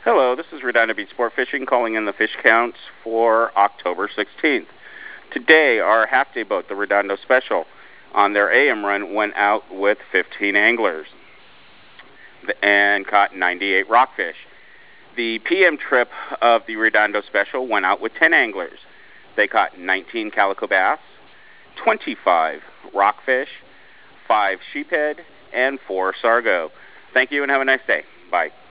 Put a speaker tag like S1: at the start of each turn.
S1: Hello, this is Redondo Beach Sport Fishing calling in the fish counts for October 16th. Today, our half-day boat, the Redondo Special, on their AM run went out with 15 anglers and caught 98 rockfish. The PM trip of the Redondo Special went out with 10 anglers. They caught 19 calico bass, 25 rockfish, 5 sheephead, and 4 sargo. Thank you and have a nice day. Bye.